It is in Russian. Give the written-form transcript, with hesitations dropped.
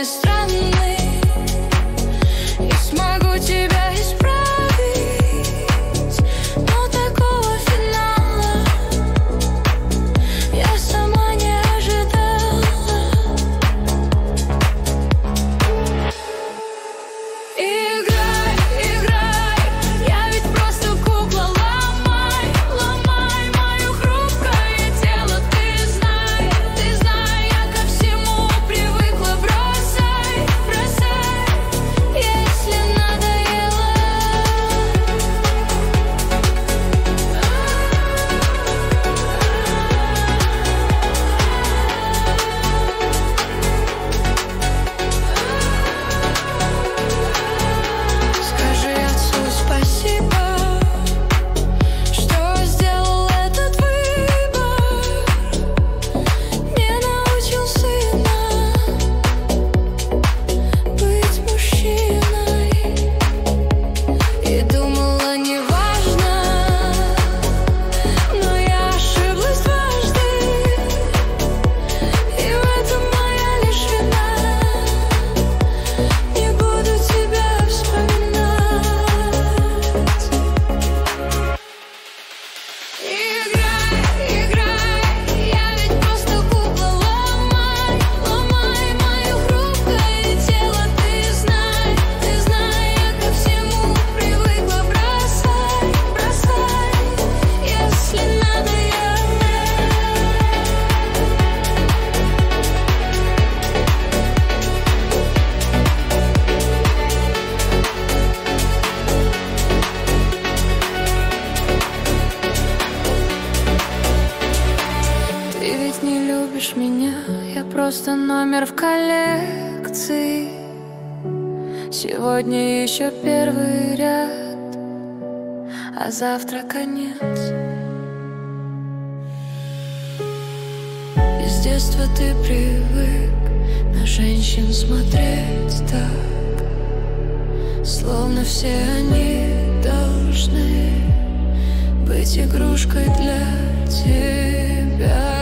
ты странный, и смогу тебя исправить, но такого финала я сама не ожидала. Играй, играй, я ведь просто кукла. Ломай, ломай мое хрупкое тело. Ты знай, я ко всему привыкла. Бросай, бросай, если надоело. Скажи отцу спасибо, что сделал этот выбор. Не научил сына быть мужчиной. И думала, неважно, но я ошиблась дважды, и в этом моя лишь вина. Не буду тебя вспоминать. Играй, играй, я ведь просто кукла. Ломай, ломай мое хрупкое тело. Ты знай, я ко всему привыкла. Бросай, бросай, если надоело. Ты ведь не любишь меня, я просто номер в коллекции. Сегодня еще первый ряд, а завтра конец. И с детства ты привык на женщин смотреть так, словно все они должны быть игрушкой для тебя.